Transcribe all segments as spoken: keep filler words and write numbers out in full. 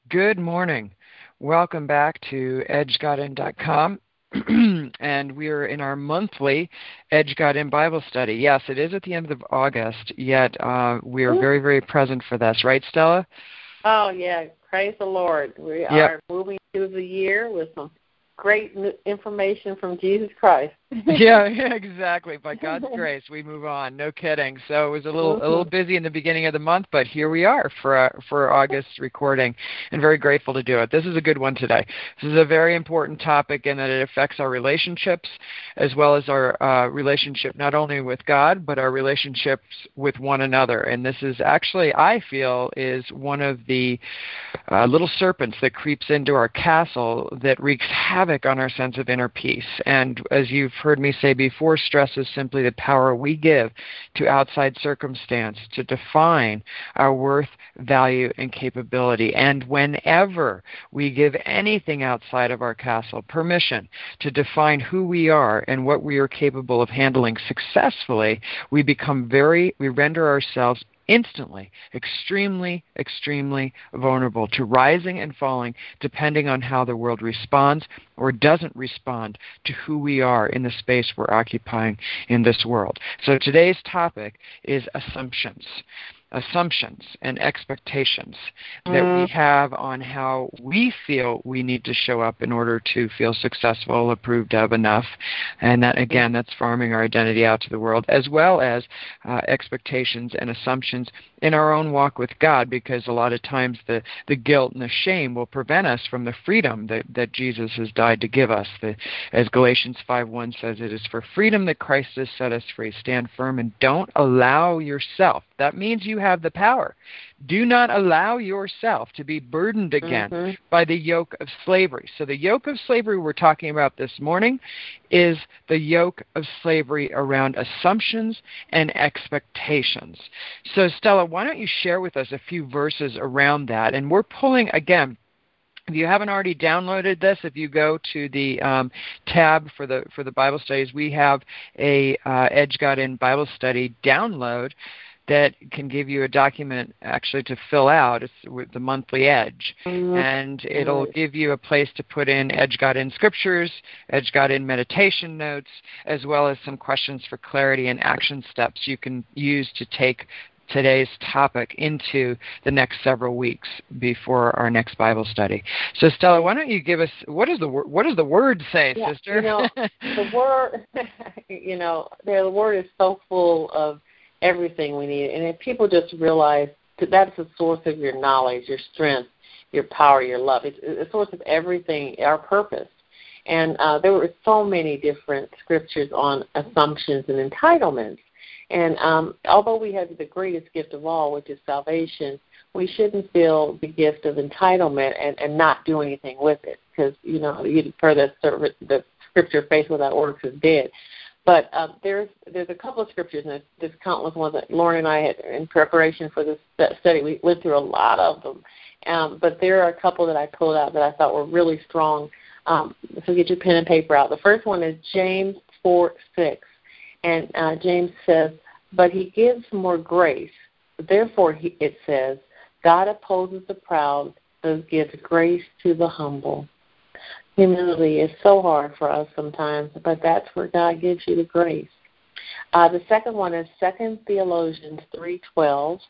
Good morning. Welcome back to edge got in dot com. And we're in our monthly Edge Got In Bible study. Yes, it is at the end of August, yet uh, we are very, very present for this. Right, Stella? Oh, yeah. Praise the Lord. We Yep. are moving through the year with some great new information from Jesus Christ. yeah, yeah, exactly. By God's grace, we move on. No kidding. So it was a little, Mm-hmm. a little busy in the beginning of the month, but here we are for uh, for August recording, and very grateful to do it. This is a good one today. This is a very important topic in that it affects our relationships, as well as our uh, relationship not only with God, but our relationships with one another. And this is actually, I feel, is one of the uh, little serpents that creeps into our castle that wreaks havoc on our sense of inner peace. And as you've heard me say before, stress is simply the power we give to outside circumstance to define our worth, value, and capability. And whenever we give anything outside of our castle permission to define who we are and what we are capable of handling successfully, we become very, we render ourselves instantly, extremely, extremely vulnerable to rising and falling depending on how the world responds or doesn't respond to who we are in the space we're occupying in this world. So today's topic is assumptions. Assumptions and expectations that we have on how we feel we need to show up in order to feel successful, approved of, enough. And that, again, that's farming our identity out to the world, as well as uh, expectations and assumptions in our own walk with God, because a lot of times the, the guilt and the shame will prevent us from the freedom that, that Jesus has died to give us. The, as Galatians five one says, it is for freedom that Christ has set us free. Stand firm and don't allow yourself. That means you have the power. Do not allow yourself to be burdened again mm-hmm. by the yoke of slavery. So the yoke of slavery we're talking about this morning is the yoke of slavery around assumptions and expectations. So Stella, why don't you share with us a few verses around that? And we're pulling, again, if you haven't already downloaded this, if you go to the um, tab for the for the Bible studies, we have a uh, Edge Got In Bible Study download that can give you a document actually to fill out. It's with the monthly Edge. Mm-hmm. And it'll give you a place to put in Edge Got In scriptures, Edge Got In meditation notes, as well as some questions for clarity and action steps you can use to take today's topic into the next several weeks before our next Bible study. So Stella, why don't you give us, what does the, what does the word say, yeah, sister? You know, the word, you know, the word is so full of everything we need. And if people just realize that that's the source of your knowledge, your strength, your power, your love, it's the source of everything, our purpose. And uh, there were so many different scriptures on assumptions and entitlements. And um, although we have the greatest gift of all, which is salvation, we shouldn't feel the gift of entitlement and, and not do anything with it. Because, you know, you'd heard the, the scripture, faith without works is dead. But uh, there's there's a couple of scriptures, and there's countless ones that Lauren and I had in preparation for this study. We went through a lot of them. Um, but there are a couple that I pulled out that I thought were really strong. Um, so get your pen and paper out. The first one is James four six. And uh, James says, but he gives more grace. Therefore, he, it says, God opposes the proud, but gives grace to the humble. Humility is so hard for us sometimes, but that's where God gives you the grace. Uh, the second one is Second Thessalonians three twelve.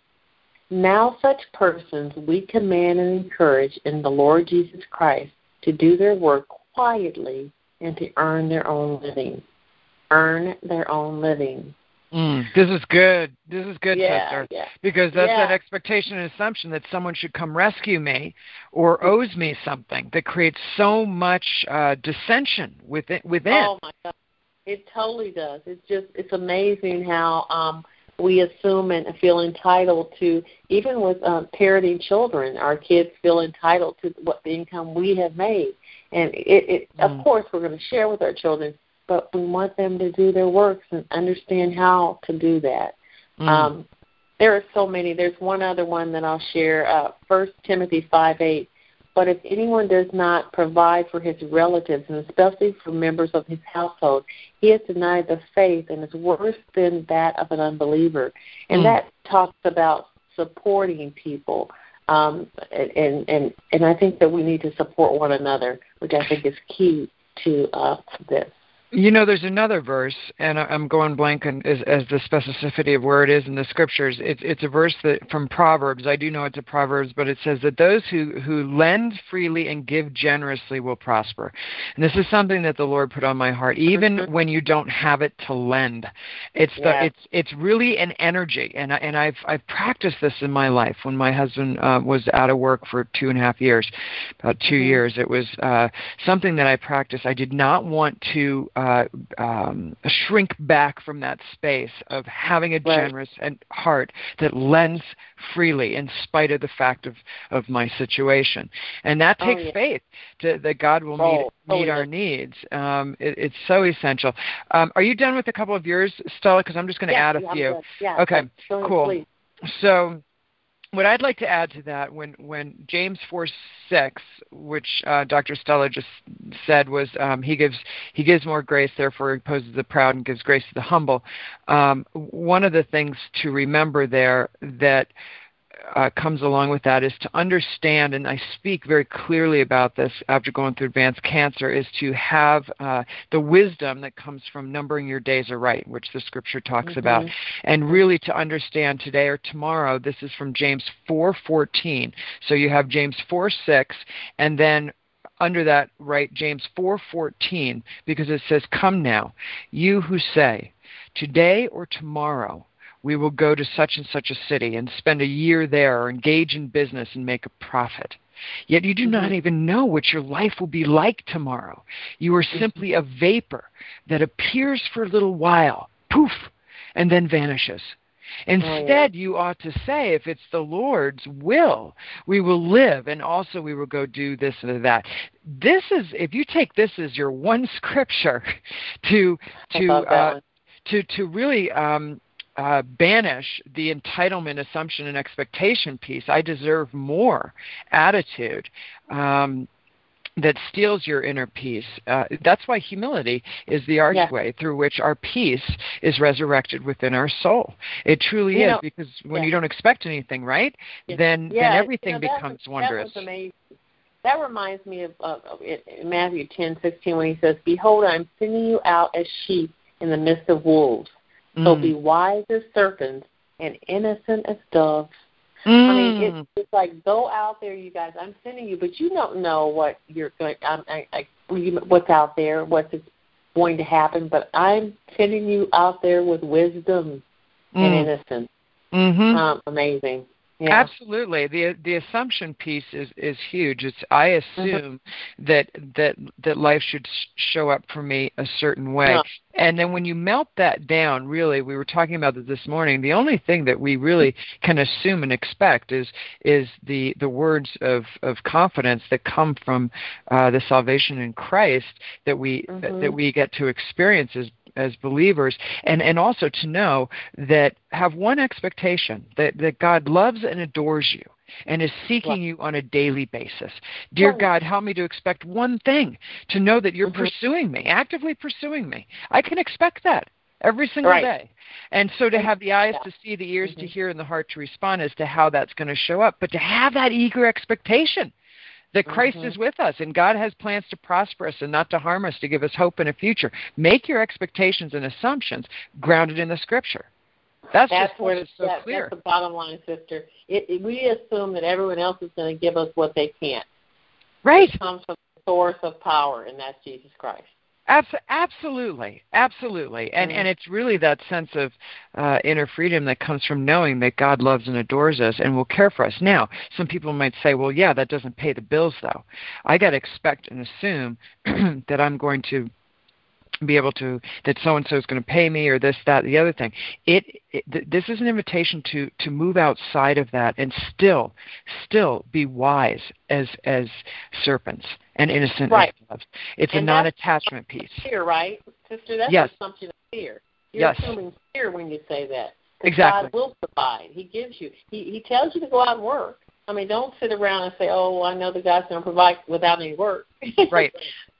Now such persons we command and encourage in the Lord Jesus Christ to do their work quietly and to earn their own living. Earn their own living. Mm, this is good. This is good, yeah, sister. Yeah. Because that's yeah. that expectation and assumption that someone should come rescue me or owes me something that creates so much uh, dissension within. within. Oh, my God. It totally does. It's just, it's amazing how um, we assume and feel entitled to, even with um, parenting children, our kids feel entitled to what the income we have made. And, it, it mm. of course, we're going to share with our children, but we want them to do their works and understand how to do that. Mm. Um, there are so many. There's one other one that I'll share, uh, First Timothy five eight. But if anyone does not provide for his relatives, and especially for members of his household, he has denied the faith and is worse than that of an unbeliever. And mm. that talks about supporting people, Um, and, and, and I think that we need to support one another, which I think is key to uh, this. You know, there's another verse, and I'm going blank on, as, as the specificity of where it is in the scriptures. It's, it's a verse that from Proverbs. I do know it's a Proverbs, but it says that those who, who lend freely and give generously will prosper. And this is something that the Lord put on my heart. Even when you don't have it to lend, it's the, yeah. it's it's really an energy. And I, and I've I've practiced this in my life. When my husband uh, was out of work for two and a half years, about two mm-hmm. years, it was uh, something that I practiced. I did not want to. Uh, um, shrink back from that space of having a generous right. and heart that lends freely in spite of the fact of, of my situation. And that takes oh, yeah. faith to, that God will oh, meet, oh, meet yeah. our needs. Um, it, it's so essential. Um, are you done with a couple of yours, Stella? Because I'm just going to yeah, add a yeah, few. Yeah, okay, cool. Please. So what I'd like to add to that, when, when James four six, which uh, Doctor Stella just said, was um, he gives he gives more grace, therefore he opposes the proud and gives grace to the humble. Um, one of the things to remember there that Uh, comes along with that is to understand, and I speak very clearly about this after going through advanced cancer, is to have uh, the wisdom that comes from numbering your days aright, which the scripture talks mm-hmm. about, and really to understand today or tomorrow. This is from James four fourteen. So you have James four six, and then under that, write James four fourteen, because it says, "Come now, you who say, today or tomorrow, we will go to such and such a city and spend a year there or engage in business and make a profit. Yet you do mm-hmm. not even know what your life will be like tomorrow. You are simply a vapor that appears for a little while, poof, and then vanishes. Instead, oh, yeah. you ought to say, if it's the Lord's will, we will live, and also we will go do this and that." This is, if you take this as your one scripture to to uh, to to really um, Uh, banish the entitlement, assumption, and expectation piece, "I deserve more" attitude um, that steals your inner peace. Uh, that's why humility is the archway yeah. through which our peace is resurrected within our soul. It truly you is, know, because when yeah. you don't expect anything, right, yeah. then yeah. then everything you know, that becomes was, wondrous. That was amazing. That reminds me of, of, of in Matthew ten sixteen when he says, "Behold, I am sending you out as sheep in the midst of wolves. So be wise as serpents and innocent as doves." Mm. I mean, it's, it's like, go out there, you guys. I'm sending you, but you don't know what you're going. I'm, I, I, what's out there, what's going to happen. But I'm sending you out there with wisdom mm. and innocence. Mm-hmm. Um, amazing. Yeah. Absolutely. The the assumption piece is, is huge. It's I assume mm-hmm. that that that life should show up for me a certain way. Yeah. And then when you melt that down, really, we were talking about this this morning, the only thing that we really can assume and expect is is the, the words of, of confidence that come from uh, the salvation in Christ that we mm-hmm. that we get to experience as as believers, and, and also to know that have one expectation, that, that God loves and adores you and is seeking you on a daily basis. Dear God, help me to expect one thing, to know that you're mm-hmm. pursuing me, actively pursuing me. I can expect that every single right. day. And so to have the eyes to see, the ears mm-hmm. to hear, and the heart to respond as to how that's going to show up, but to have that eager expectation that Christ mm-hmm. is with us, and God has plans to prosper us and not to harm us, to give us hope in a future. Make your expectations and assumptions grounded in the Scripture. That's, that's just where it's so that, clear. That's the bottom line, sister. It, it, we assume that everyone else is going to give us what they can't. Right. It comes from the source of power, and that's Jesus Christ. Abs- absolutely, absolutely, and mm-hmm. and it's really that sense of uh, inner freedom that comes from knowing that God loves and adores us and will care for us. Now, some people might say, "Well, yeah, that doesn't pay the bills, though." I got to expect and assume that I'm going to be able to, that so-and-so is going to pay me, or this, that, the other thing. It, it th- this is an invitation to, to move outside of that and still, still be wise as as serpents and innocent right. as doves. It's and a non-attachment piece. Fear, right, sister? That's yes. assumption of fear. You're yes. assuming fear when you say that. Exactly. God will provide. He gives you. He, he tells you to go out and work. I mean, don't sit around and say, "Oh, I know the God's going to provide," without any work. Right.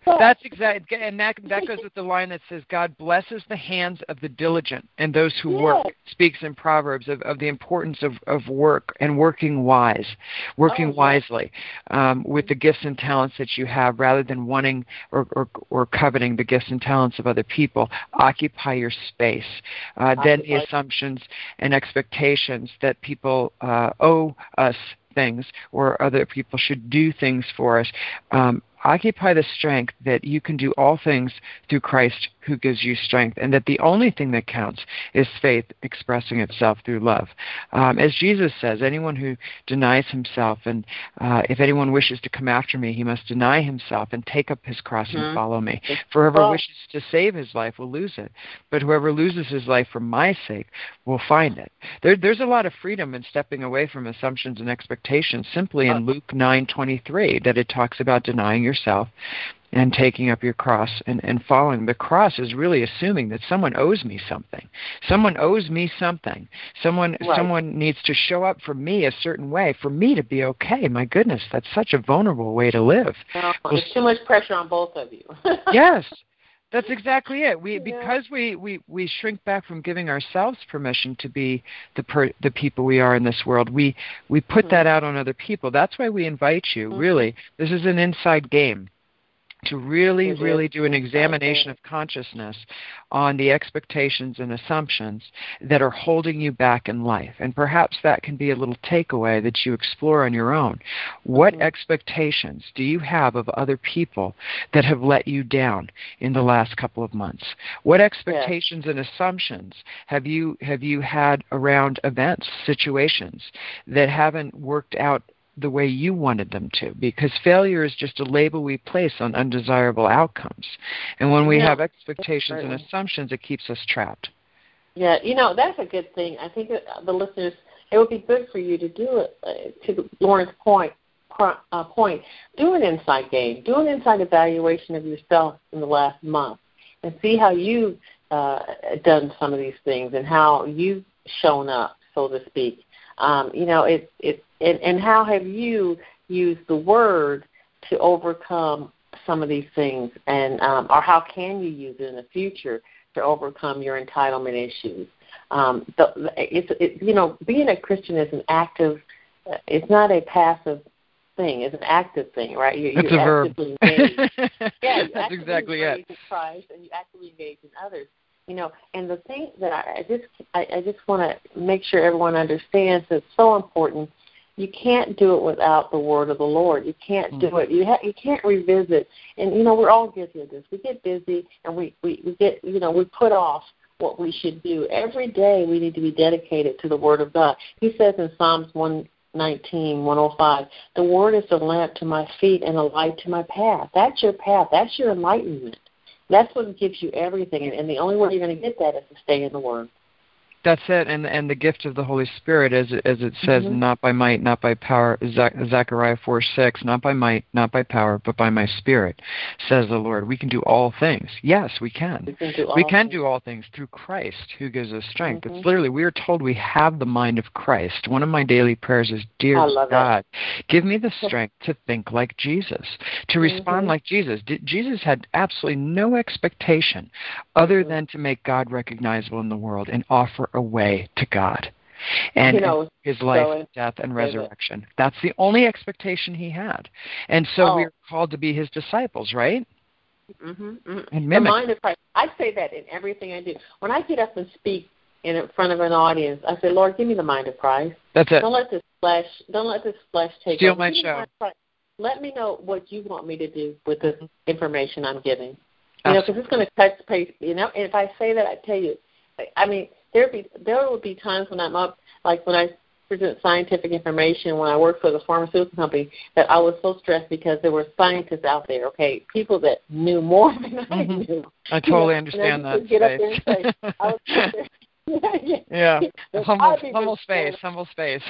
That's exactly, and that that goes with the line that says, "God blesses the hands of the diligent and those who yes. work." Speaks in Proverbs of, of the importance of, of work and working wise, working oh, yes. wisely um, with the gifts and talents that you have, rather than wanting or, or, or coveting the gifts and talents of other people. Occupy your space. Uh, then the assumptions and expectations that people uh, owe us things or other people should do things for us. Um, occupy the strength that you can do all things through Christ who gives you strength, and that the only thing that counts is faith expressing itself through love. Um, as Jesus says, anyone who denies himself, and uh, if anyone wishes to come after me, he must deny himself and take up his cross mm-hmm. and follow me. For whoever well, wishes to save his life will lose it, but whoever loses his life for my sake will find it. There, there's a lot of freedom in stepping away from assumptions and expectations, simply in Luke nine twenty-three, that it talks about denying yourself and taking up your cross and, and following. The cross is really assuming that someone owes me something. Someone owes me something. Someone right. someone needs to show up for me a certain way for me to be okay. My goodness, that's such a vulnerable way to live. Oh, there's too much pressure on both of you. Yes. That's exactly it. We yeah. because we, we, we shrink back from giving ourselves permission to be the per, the people we are in this world. We we put mm-hmm. that out on other people. That's why we invite you. Mm-hmm. Really, this is an inside game, to really, really do an examination of consciousness on the expectations and assumptions that are holding you back in life. And perhaps that can be a little takeaway that you explore on your own. What mm-hmm. expectations do you have of other people that have let you down in the last couple of months? What expectations yes. and assumptions have you have you had around events, situations that haven't worked out the way you wanted them to? Because failure is just a label we place on undesirable outcomes. And when we no, have expectations and assumptions, it keeps us trapped. Yeah, you know, that's a good thing. I think the listeners, it would be good for you to do it, uh, to Lauren's point, uh, point, do an inside game, do an inside evaluation of yourself in the last month and see how you've uh, done some of these things and how you've shown up, so to speak. Um, you know, it, it, and, and how have you used the word to overcome some of these things, and um, or how can you use it in the future to overcome your entitlement issues? Um, the, it's, it, you know, being a Christian is an active. Uh, it's not a passive thing. It's an active thing, right? You, it's you're a verb. Engaged. Yeah, you that's exactly it. In Christ, and you actively engage in others. You know, and the thing that I, I just I, I just want to make sure everyone understands that's so important. You can't do it without the word of the Lord. You can't mm-hmm. do it. You ha- you can't revisit. And you know, we're all guilty of this. We get busy, and we, we, we get you know we put off what we should do. Every day we need to be dedicated to the Word of God. He says in Psalms one nineteen, one oh five, the Word is a lamp to my feet and a light to my path. That's your path. That's your enlightenment. That's what gives you everything, and the only way you're going to get that is to stay in the Word. That's it, and and the gift of the Holy Spirit, as it, as it says, mm-hmm. not by might, not by power, Zach, Zechariah four six, not by might, not by power, but by my Spirit, says the Lord. We can do all things. Yes, we can. We can do all, we can things. do all things through Christ, who gives us strength. Mm-hmm. It's literally, we are told we have the mind of Christ. One of my daily prayers is, dear God, it. give me the strength to think like Jesus, to respond mm-hmm. like Jesus. D- Jesus had absolutely no expectation other mm-hmm. than to make God recognizable in the world and offer a way to God and, you know, and his life, so death, and resurrection. That's the only expectation he had. And so oh. we're called to be his disciples, right? Mm-hmm, mm-hmm. And mimic. The mind of Christ. I say that in everything I do. When I get up and speak in front of an audience, I say, Lord, give me the mind of Christ. That's it. Don't let this flesh, don't let this flesh take Steal over. my give show. My let me know what you want me to do with the information I'm giving. You know, because it's going to touch base. You know, and if I say that, I tell you, I mean, There be there will be times when I'm up, like when I present scientific information, when I worked for the pharmaceutical company, that I was so stressed because there were scientists out there, okay, people that knew more than I mm-hmm. knew. I totally you know, understand I that get space. Up there and say, I was there. yeah, yeah. yeah. humble, humble humble space, humble space.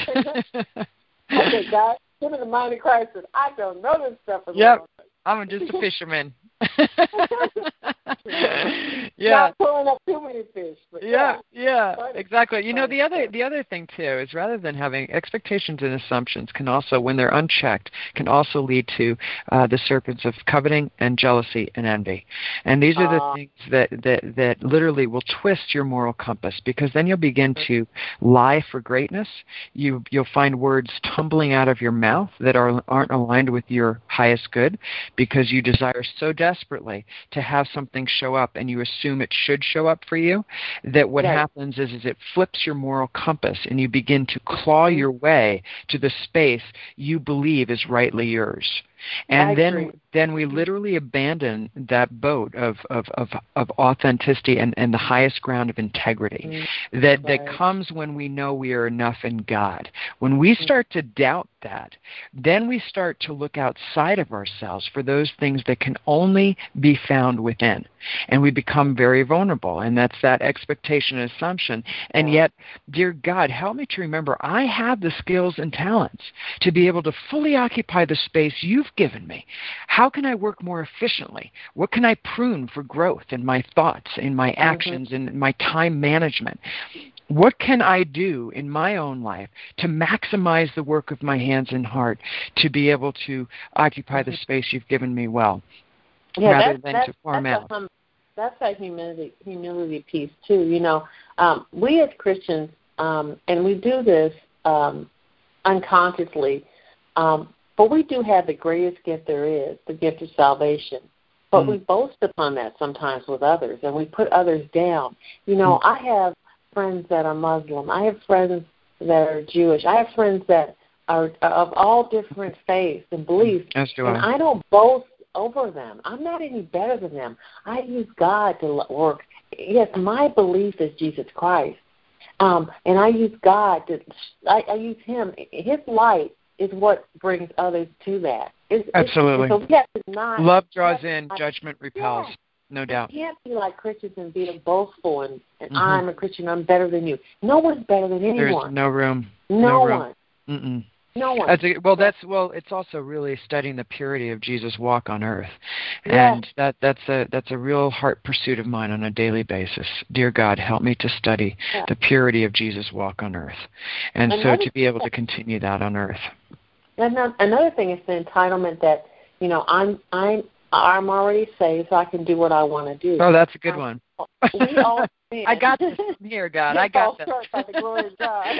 I said, God, give me the mind of Christ, and I don't know this stuff. Yep, I'm just a fisherman. Yeah. Not pulling up too many fish. But yeah, yeah, yeah, exactly. You know, the other the other thing too is rather than having expectations and assumptions, can also, when they're unchecked, can also lead to uh, the serpents of coveting and jealousy and envy. And these are the uh, things that, that that literally will twist your moral compass, because then you'll begin to lie for greatness. You you'll find words tumbling out of your mouth that are aren't aligned with your highest good, because you desire so desperately to have something show up, and you assume it should show up for you, that what right. happens is, is it flips your moral compass, and you begin to claw your way to the space you believe is rightly yours. And I then agree. then we literally abandon that boat of, of, of, of authenticity and, and the highest ground of integrity mm-hmm. that, right. that comes when we know we are enough in God. When we start to doubt that, then we start to look outside of ourselves for those things that can only be found within. And we become very vulnerable, and that's that expectation and assumption. And yet, dear God, help me to remember I have the skills and talents to be able to fully occupy the space you've given me. How can I work more efficiently? What can I prune for growth in my thoughts, in my actions, mm-hmm. in my time management? What can I do in my own life to maximize the work of my hands and heart to be able to occupy the space you've given me well, yeah, rather that's, than that's, to farm that's out? A hum, that's that humility, humility piece, too. You know, um, we as Christians, um, and we do this um, unconsciously, um, but we do have the greatest gift there is, the gift of salvation. But mm. we boast upon that sometimes with others, and we put others down. You know, mm. I have friends that are Muslim. I have friends that are Jewish. I have friends that are of all different faiths and beliefs. Yes, do and I. I don't boast over them. I'm not any better than them. I use God to work. Yes, my belief is Jesus Christ. Um, and I use God to, I, I use Him. His light is what brings others to that. It's, Absolutely. It's, so we have to not, Love draws in, judgment repels. Yeah. No doubt. We can't be like Christians and be boastful and, and mm-hmm. I'm a Christian, I'm better than you. No one's better than anyone. There's no room. No, no room. one. Mm-mm. No one. That's a, well, that's well. It's also really studying the purity of Jesus' walk on earth, yes. and that that's a that's a real heart pursuit of mine on a daily basis. Dear God, help me to study yeah. the purity of Jesus' walk on earth, and another, so to be able to continue that on earth. Another thing is the entitlement that you know I'm I'm I'm already saved, so I can do what I want to do. Oh, that's a good um, one. We all sin. I got this here, God. I got this. Fall short by the glory of God.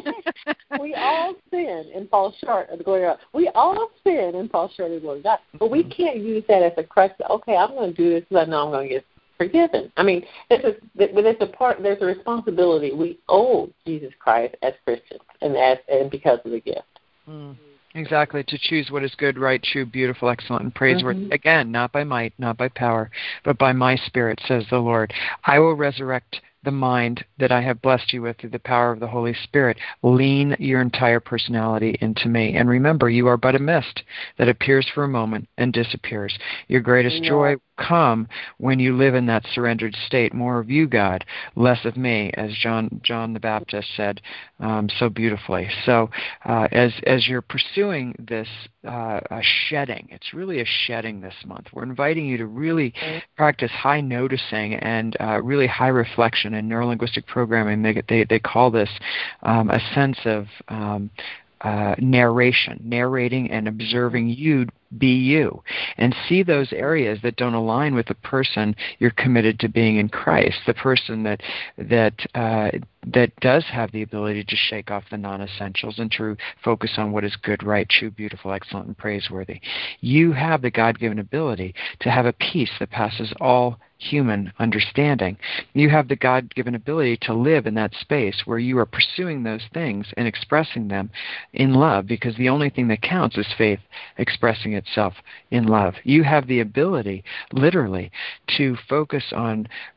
We all sin and fall short of the glory of God. We all sin and fall short of the glory of God. But we can't use that as a crutch. Okay, I'm going to do this because I know I'm going to get forgiven. I mean, this is there's a part. There's a responsibility we owe Jesus Christ as Christians, and as and because of the gift. Mm. Exactly, to choose what is good, right, true, beautiful, excellent, and praiseworthy. Mm-hmm. Again, not by might, not by power, but by my Spirit, says the Lord. I will resurrect the mind that I have blessed you with through the power of the Holy Spirit. Lean your entire personality into me. And remember, you are but a mist that appears for a moment and disappears. Your greatest yeah. joy will come when you live in that surrendered state. More of you, God, less of me, as John John the Baptist said um, so beautifully. So uh, as, as you're pursuing this uh, a shedding, it's really a shedding this month. We're inviting you to really mm-hmm. practice high noticing and uh, really high reflection. In neurolinguistic programming, they they, they call this um, a sense of um, uh, narration, narrating and observing you be you, and see those areas that don't align with the person you're committed to being in Christ, the person that that uh, that does have the ability to shake off the non-essentials and to focus on what is good, right, true, beautiful, excellent, and praiseworthy. You have the God-given ability to have a peace that passes all human understanding. You have the God-given ability to live in that space where you are pursuing those things and expressing them in love, because the only thing that counts is faith expressing itself in love. You have the ability, literally, to focus on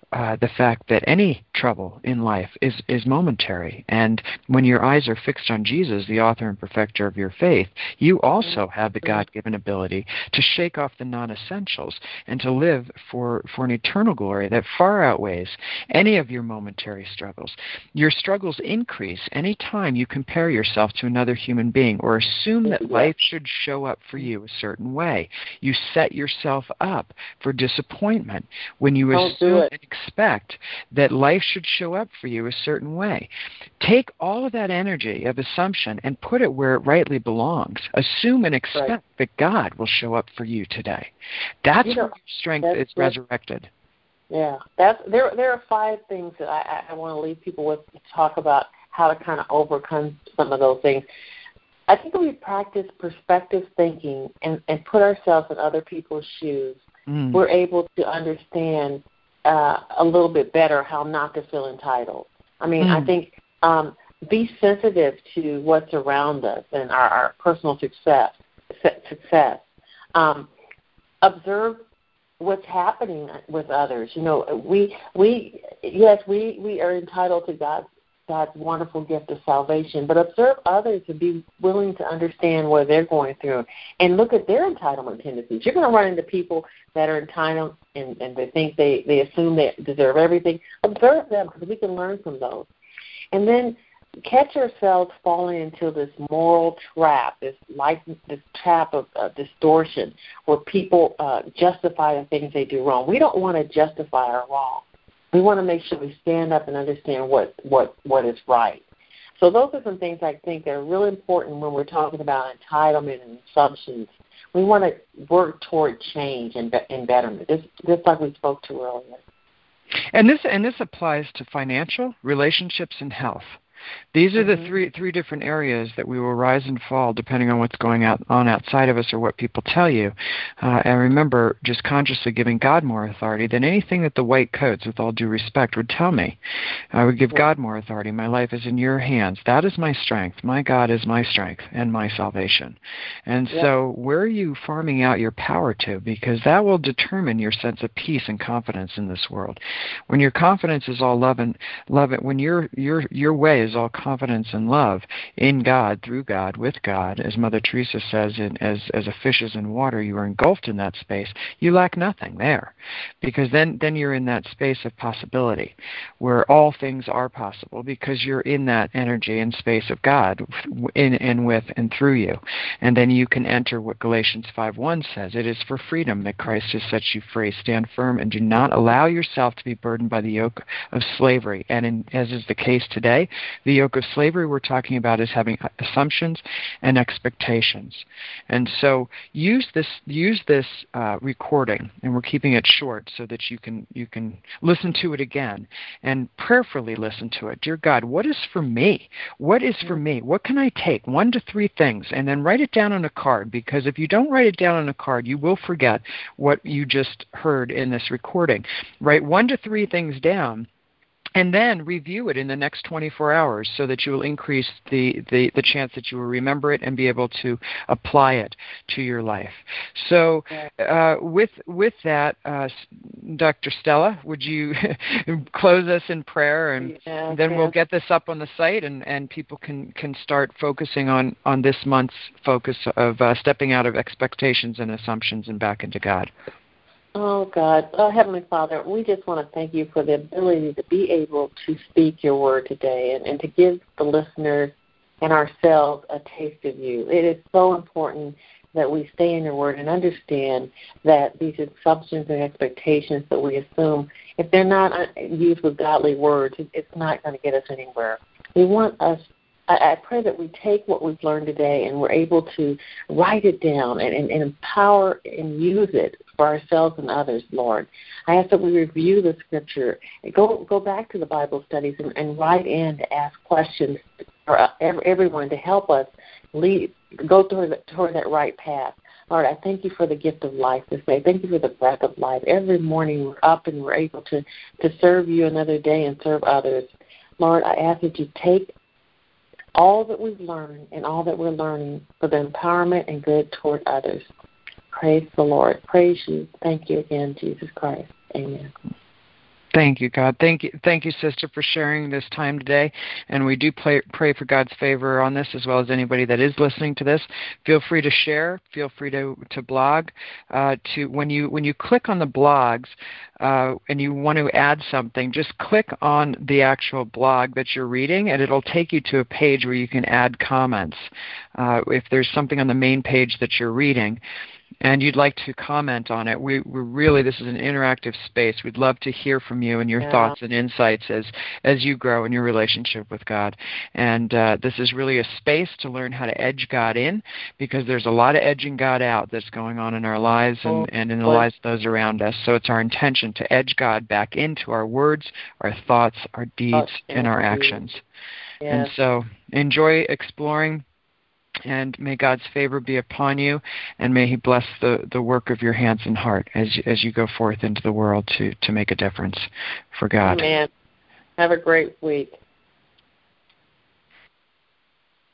uh, the fact that any trouble in life is, is momentary. And when your eyes are fixed on Jesus, the author and perfecter of your faith, you also have the God-given ability to shake off the non-essentials and to live for, for an eternal glory that far outweighs any of your momentary struggles. Your struggles increase any time you compare yourself to another human being or assume that life should show up for you a certain way. You set yourself up for disappointment when you Don't assume and expect that life should show up for you a certain way. Take all of that energy of assumption and put it where it rightly belongs. Assume and expect right. that God will show up for you today. That's you know, where your strength is resurrected. Yeah, that's there. There are five things that I, I want to leave people with to talk about how to kind of overcome some of those things. I think if we practice perspective thinking and, and put ourselves in other people's shoes, mm. we're able to understand uh, a little bit better how not to feel entitled. I mean, mm. I think um, be sensitive to what's around us and our, our personal success. Success. Um, observe what's happening with others. You know, we we yes, we, we are entitled to God's God's wonderful gift of salvation, but observe others and be willing to understand what they're going through and look at their entitlement tendencies. You're going to run into people that are entitled and, and they think they, they assume they deserve everything. Observe them because we can learn from those. And then catch ourselves falling into this moral trap, this life, this trap of uh, distortion where people uh, justify the things they do wrong. We don't want to justify our wrong. We want to make sure we stand up and understand what, what, what is right. So those are some things I think that are really important when we're talking about entitlement and assumptions. We want to work toward change and, and betterment, just, just like we spoke to earlier. And this and this applies to financial, relationships, and health. These are mm-hmm. the three three different areas that we will rise and fall depending on what's going out, on outside of us or what people tell you. Uh, and remember, just consciously giving God more authority than anything that the white coats, with all due respect, would tell me. I would give yeah. God more authority. My life is in your hands. That is my strength. My God is my strength and my salvation. And yeah. so where are you farming out your power to? Because that will determine your sense of peace and confidence in this world. When your confidence is all love and love it, when your your your way is all confidence and love in God, through God, with God, as Mother Teresa says, in, as as a fish is in water, you are engulfed in that space. You lack nothing there, because then then you're in that space of possibility, where all things are possible, because you're in that energy and space of God, in and with and through you, and then you can enter what Galatians five one says: "It is for freedom that Christ has set you free. Stand firm and do not allow yourself to be burdened by the yoke of slavery." And in, as is the case today, the yoke of slavery we're talking about is having assumptions and expectations. And so use this use this uh, recording, and we're keeping it short so that you can you can listen to it again and prayerfully listen to it. Dear God, what is for me? What is for me? What can I take? One to three things, and then write it down on a card, because if you don't write it down on a card, you will forget what you just heard in this recording. Write one to three things down, and then review it in the next twenty-four hours so that you will increase the, the, the chance that you will remember it and be able to apply it to your life. So uh, with with that, uh, Doctor Stella, would you close us in prayer, and yeah, then we'll get this up on the site, and, and people can, can start focusing on, on this month's focus of uh, stepping out of expectations and assumptions and back into God. Oh, God. Oh, Heavenly Father, we just want to thank you for the ability to be able to speak your word today and, and to give the listeners and ourselves a taste of you. It is so important that we stay in your word and understand that these assumptions and expectations that we assume, if they're not used with godly words, it's not going to get us anywhere. We want us I pray that we take what we've learned today and we're able to write it down and, and, and empower and use it for ourselves and others, Lord. I ask that we review the Scripture, go go back to the Bible studies and, and write in to ask questions for everyone to help us lead, go toward, the, toward that right path. Lord, I thank you for the gift of life this day. Thank you for the breath of life. Every morning we're up and we're able to, to serve you another day and serve others. Lord, I ask that you take all that we've learned and all that we're learning for the empowerment and good toward others. Praise the Lord. Praise you. Thank you again, Jesus Christ. Amen. Thank you, God. Thank you, thank you, sister, for sharing this time today. And we do pray, pray for God's favor on this, as well as anybody that is listening to this. Feel free to share. Feel free to to blog. Uh, to when you when you click on the blogs uh, and you want to add something, just click on the actual blog that you're reading, and it'll take you to a page where you can add comments. Uh, if there's something on the main page that you're reading, and you'd like to comment on it, we, we really, this is an interactive space. We'd love to hear from you and your yeah. thoughts and insights as, as you grow in your relationship with God. And uh, this is really a space to learn how to edge God in, because there's a lot of edging God out that's going on in our lives and, and in the lives of those around us. So it's our intention to edge God back into our words, our thoughts, our deeds, and our actions. Yes. And so enjoy exploring, and may God's favor be upon you, and may He bless the, the work of your hands and heart as as you go forth into the world to, to make a difference for God. Amen. Have a great week.